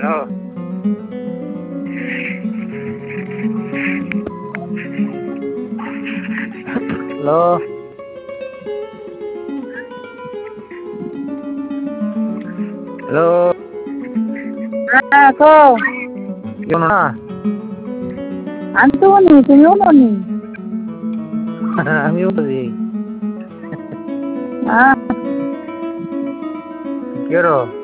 hello hello hello হ্যাঁ কও কেউ না আমি তো নি তুমিও নি আমিও বুঝি হ্যাঁ কেরো